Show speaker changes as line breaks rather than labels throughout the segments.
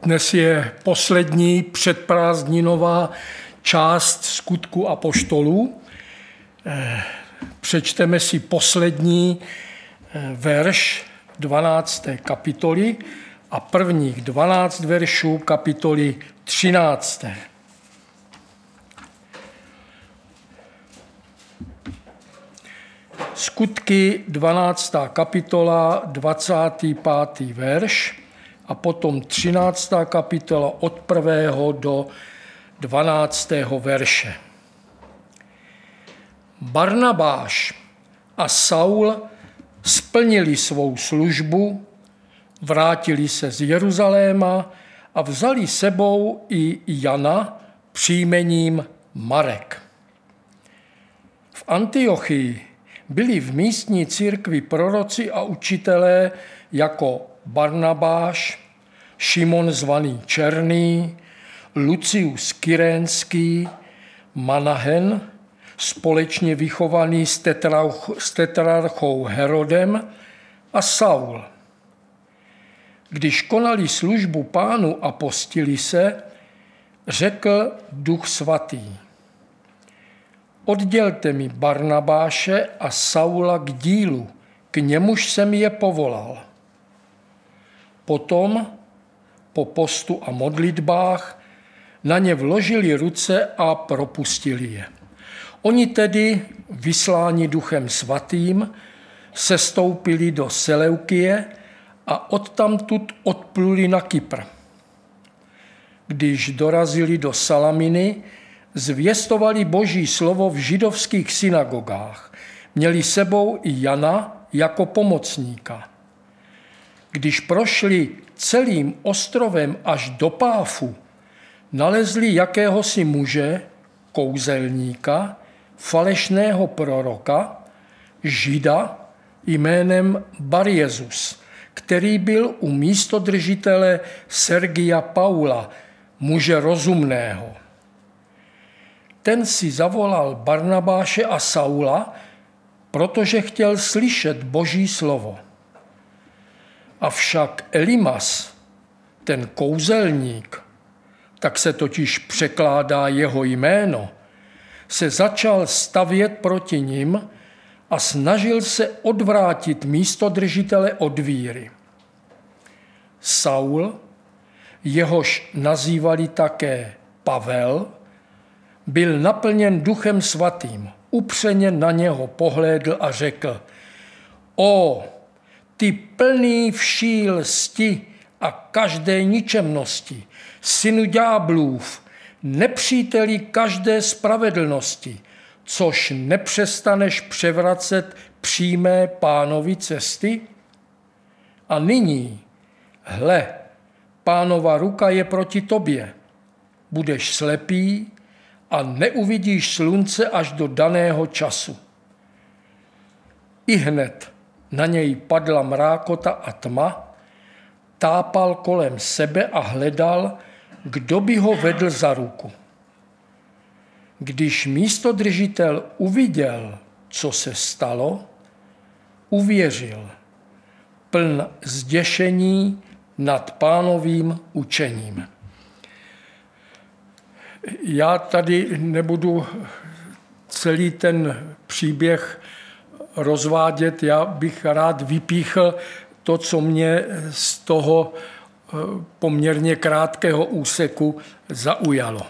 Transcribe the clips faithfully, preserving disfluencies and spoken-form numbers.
Dnes je poslední předprázdninová část Skutku apoštolů. Přečteme si poslední verš dvanácté kapitoly a prvních dvanáct veršů kapitoly třinácté. Skutky dvanáctá kapitola, dvacátý pátý verš a potom třináctá kapitola od prvého do dvanáctého verše. Barnabáš a Saul splnili svou službu, vrátili se z Jeruzaléma a vzali sebou i Jana příjmením Marek. V Antiochii byli v místní církvi proroci a učitelé jako Barnabáš, Šimon zvaný Černý, Lucius Kyrénský, Manahen, společně vychovaný s tetrarchou Herodem, a Saul. Když konali službu Pánu a postili se, řekl Duch Svatý: Oddělte mi Barnabáše a Saula k dílu, k němuž jsem je povolal. Potom, po postu a modlitbách, na ně vložili ruce a propustili je. Oni tedy, vysláni Duchem Svatým, sestoupili do Seleukie a odtamtud odpluli na Kypr. Když dorazili do Salaminy, zvěstovali Boží slovo v židovských synagogách. Měli sebou i Jana jako pomocníka. Když prošli celým ostrovem až do Páfu, nalezli jakéhosi muže, kouzelníka, falešného proroka, Žida jménem Barjezus, který byl u místodržitele Sergia Paula, muže rozumného. Ten si zavolal Barnabáše a Saula, protože chtěl slyšet Boží slovo. Avšak Elimas, ten kouzelník, tak se totiž překládá jeho jméno, se začal stavět proti nim a snažil se odvrátit místodržitele od víry. Saul, jehož nazývali také Pavel, byl naplněn Duchem Svatým, upřeně na něho pohlédl a řekl: O, ty plný vší lsti a každé ničemnosti, synu ďáblův, nepříteli každé spravedlnosti, což nepřestaneš převracet přímé Pánovi cesty? A nyní, hle, Pánova ruka je proti tobě. Budeš slepý a neuvidíš slunce až do daného času. Ihned na něj padla mrákota a tma, tápal kolem sebe a hledal, kdo by ho vedl za ruku. Když místodržitel uviděl, co se stalo, uvěřil, pln zděšení nad Pánovým učením. Já tady nebudu celý ten příběh rozvádět, já bych rád vypíchl to, co mě z toho poměrně krátkého úseku zaujalo.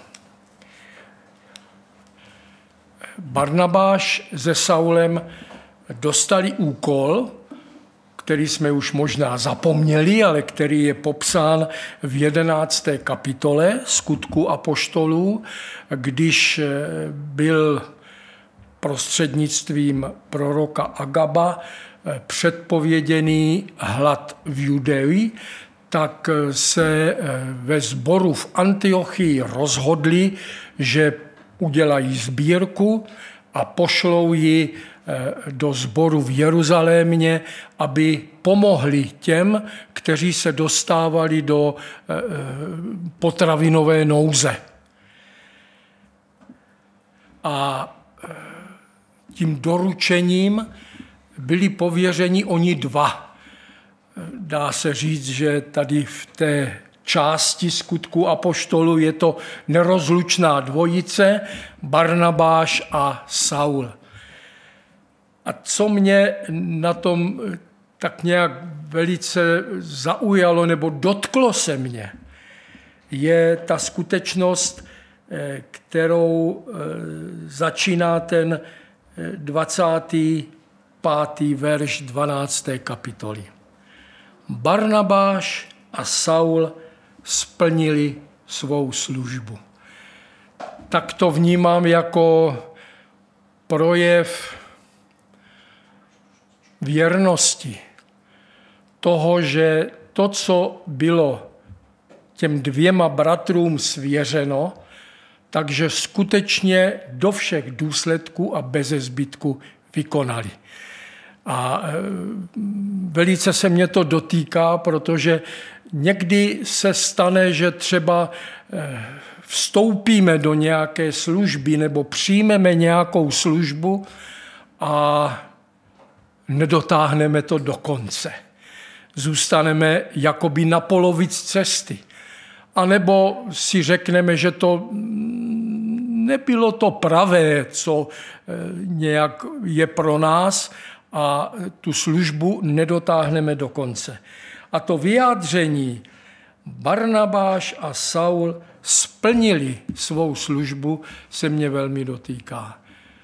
Barnabáš se Saulem dostali úkol, který jsme už možná zapomněli, ale který je popsán v jedenácté kapitole Skutku apoštolů, když byl prostřednictvím proroka Agaba předpověděný hlad v Judei, tak se ve sboru v Antiochii rozhodli, že udělají sbírku a pošlou ji do sboru v Jeruzalémě, aby pomohli těm, kteří se dostávali do potravinové nouze. A tím doručením byli pověřeni oni dva. Dá se říct, že tady v té části Skutků apoštolů je to nerozlučná dvojice Barnabáš a Saul. A co mě na tom tak nějak velice zaujalo nebo dotklo se mě, je ta skutečnost, kterou začíná ten dvacátý pátý verš dvanácté kapitoly. Barnabáš a Saul splnili svou službu. Tak to vnímám jako projev věrnosti toho, že to, co bylo těm dvěma bratrům svěřeno, takže skutečně do všech důsledků a beze zbytku vykonali. A velice se mě to dotýká, protože někdy se stane, že třeba vstoupíme do nějaké služby nebo přijmeme nějakou službu a nedotáhneme to do konce. Zůstaneme jakoby na polovic cesty. A nebo si řekneme, že to nebylo to pravé, co nějak je pro nás, a tu službu nedotáhneme do konce. A to vyjádření Barnabáš a Saul splnili svou službu se mě velmi dotýká.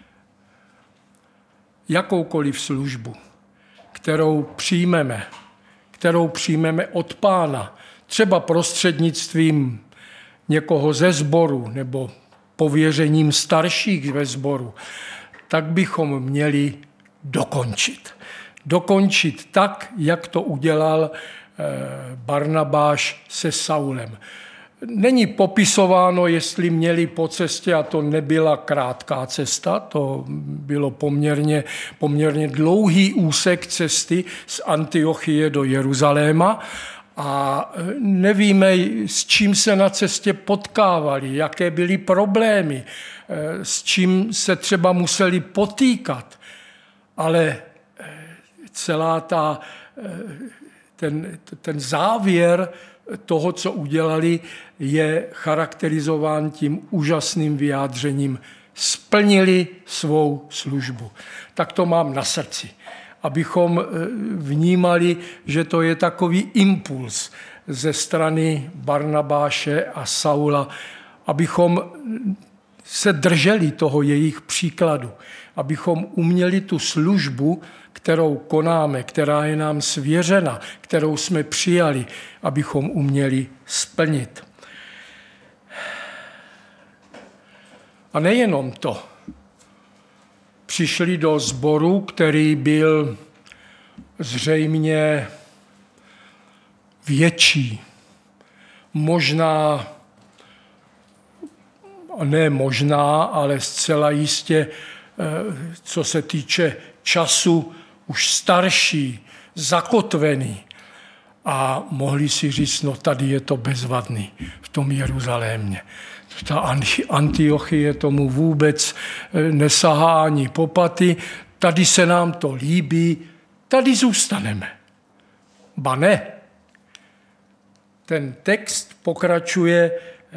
Jakoukoliv službu, kterou přijmeme, kterou přijmeme od Pána, třeba prostřednictvím někoho ze sboru nebo pověřením starších ve sboru, tak bychom měli dokončit. Dokončit tak, jak to udělal Barnabáš se Saulem. Není popisováno, jestli měli po cestě, a to nebyla krátká cesta, to bylo poměrně, poměrně dlouhý úsek cesty z Antiochie do Jeruzaléma, a nevíme, s čím se na cestě potkávali, jaké byly problémy, s čím se třeba museli potýkat. Ale celá ta, ten, ten závěr toho, co udělali, je charakterizován tím úžasným vyjádřením: splnili svou službu. Tak to mám na srdci, abychom vnímali, že to je takový impuls ze strany Barnabáše a Saula, abychom se drželi toho jejich příkladu, abychom uměli tu službu, kterou konáme, která je nám svěřena, kterou jsme přijali, abychom uměli splnit. A nejenom to. Přišli do sboru, který byl zřejmě větší, možná, ne možná, ale zcela jistě, co se týče času, už starší, zakotvený. A mohli si říct, no tady je to bezvadný v tom Jeruzalémě. Ta Antiochie tomu vůbec nesahá ani po paty, tady se nám to líbí, tady zůstaneme. Ba ne. Ten text pokračuje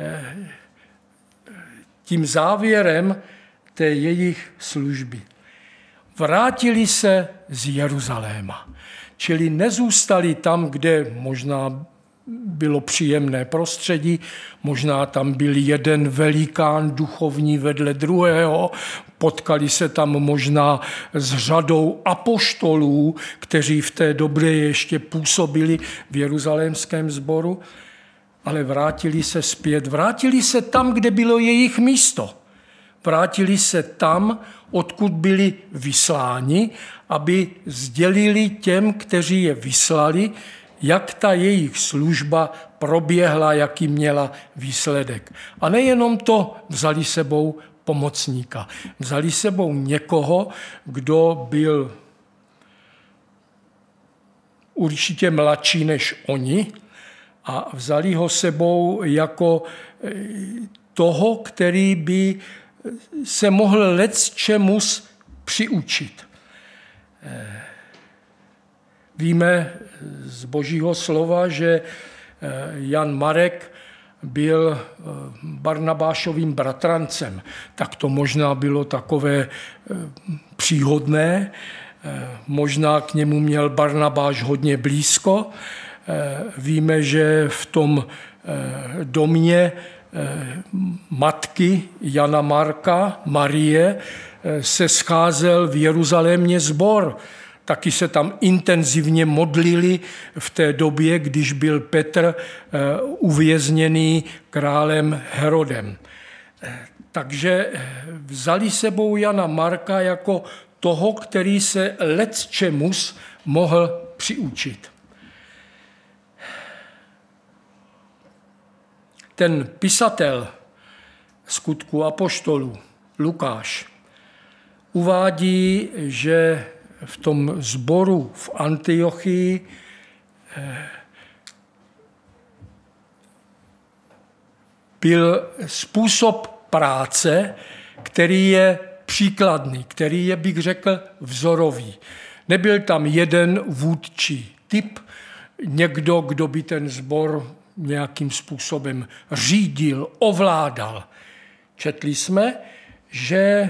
tím závěrem té jejich služby. Vrátili se z Jeruzaléma, čili nezůstali tam, kde možná bylo příjemné prostředí, možná tam byl jeden velikán duchovní vedle druhého, potkali se tam možná s řadou apoštolů, kteří v té době ještě působili v jeruzalémském sboru, ale vrátili se zpět, vrátili se tam, kde bylo jejich místo. Vrátili se tam, odkud byli vysláni, aby sdělili těm, kteří je vyslali, jak ta jejich služba proběhla, jaký měla výsledek. A nejenom to, vzali sebou pomocníka. Vzali sebou někoho, kdo byl určitě mladší než oni, a vzali ho sebou jako toho, který by se mohl lecčemus přiučit. Víme z Božího slova, že Jan Marek byl Barnabášovým bratrancem. Tak to možná bylo takové příhodné. Možná k němu měl Barnabáš hodně blízko. Víme, že v tom domě matky Jana Marka, Marie, se scházel v Jeruzalémě sbor. Taky se tam intenzivně modlili v té době, když byl Petr uvězněný králem Herodem. Takže vzali sebou Jana Marka jako toho, který se lecčemus mohl přiučit. Ten pisatel Skutků apoštolů, Lukáš, uvádí, že v tom sboru v Antiochii byl způsob práce, který je příkladný, který je, bych řekl, vzorový. Nebyl tam jeden vůdčí typ, někdo, kdo by ten sbor nějakým způsobem řídil, ovládal. Četli jsme, že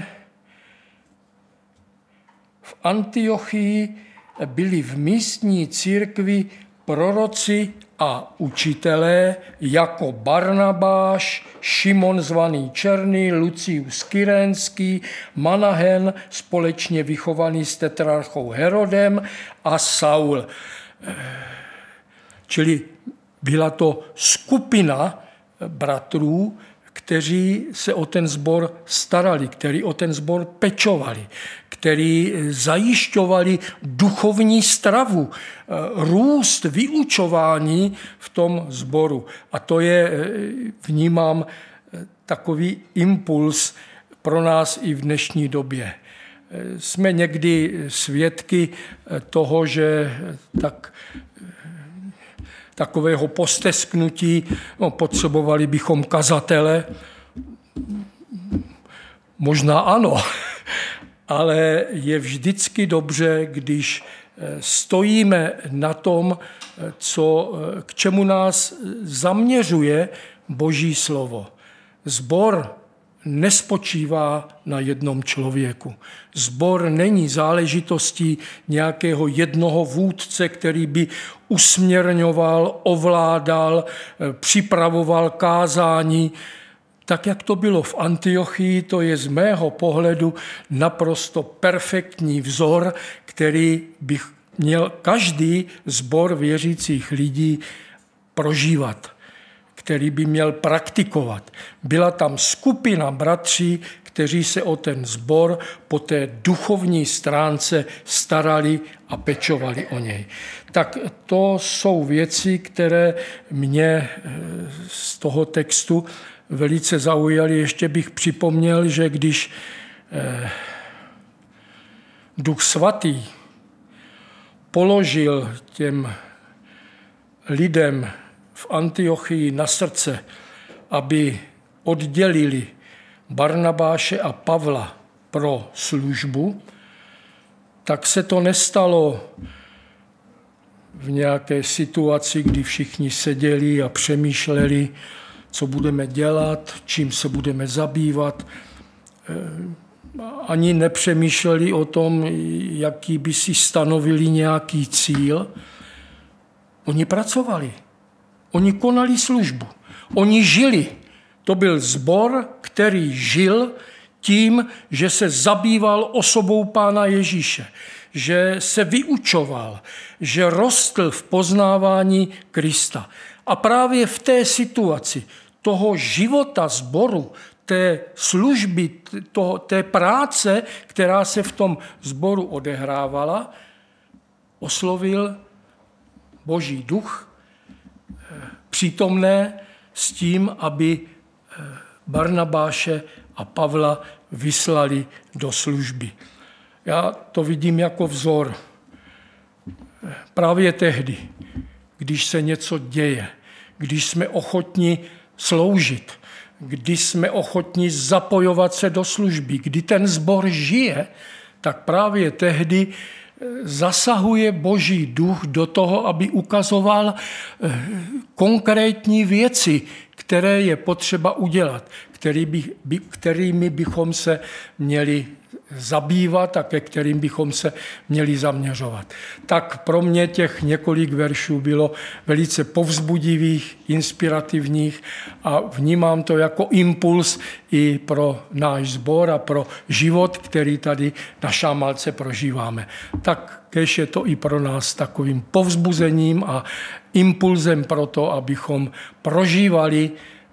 v Antiochii byli v místní církvi proroci a učitelé jako Barnabáš, Šimon zvaný Černý, Lucius Kyrénský, Manahen, společně vychovaný s tetrarchou Herodem, a Saul. Čili byla to skupina bratrů, kteří se o ten sbor starali, kteří o ten sbor pečovali, kteří zajišťovali duchovní stravu, růst, vyučování v tom sboru. A to je, vnímám, takový impuls pro nás i v dnešní době. Jsme někdy svědky toho, že tak takového postesknutí, no, potřebovali bychom kazatele, možná ano, ale je vždycky dobře, když stojíme na tom, co, k čemu nás zaměřuje Boží slovo. Sbor nespočívá na jednom člověku. Sbor není záležitostí nějakého jednoho vůdce, který by usměrňoval, ovládal, připravoval kázání. Tak, jak to bylo v Antiochii, to je z mého pohledu naprosto perfektní vzor, který by měl každý sbor věřících lidí prožívat, který by měl praktikovat. Byla tam skupina bratří, kteří se o ten sbor po té duchovní stránce starali a pečovali o něj. Tak to jsou věci, které mě z toho textu velice zaujaly. Ještě bych připomněl, že když Duch Svatý položil těm lidem v Antiochii na srdce, aby oddělili Barnabáše a Pavla pro službu, tak se to nestalo v nějaké situaci, kdy všichni seděli a přemýšleli, co budeme dělat, čím se budeme zabývat. Ani nepřemýšleli o tom, jaký by si stanovili nějaký cíl. Oni pracovali. Oni konali službu. Oni žili. To byl sbor, který žil tím, že se zabýval osobou Pána Ježíše, že se vyučoval, že rostl v poznávání Krista. A právě v té situaci toho života sboru, té služby, toho, té práce, která se v tom sboru odehrávala, oslovil Boží duch přítomné s tím, aby Barnabáše a Pavla vyslali do služby. Já to vidím jako vzor. Právě tehdy, když se něco děje, když jsme ochotni sloužit, když jsme ochotni zapojovat se do služby, kdy ten sbor žije, tak právě tehdy zasahuje Boží duch do toho, aby ukazoval konkrétní věci, které je potřeba udělat, který by, by, kterými bychom se měli zabývat a ke kterým bychom se měli zaměřovat. Tak pro mě těch několik veršů bylo velice povzbudivých, inspirativních a vnímám to jako impuls i pro náš sbor a pro život, který tady na Šámalce prožíváme. Tak kéž je to i pro nás takovým povzbuzením a impulzem pro to, abychom prožívali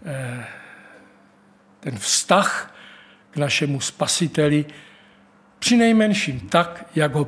ten vztah k našemu Spasiteli, přinejmenším tak, jak ho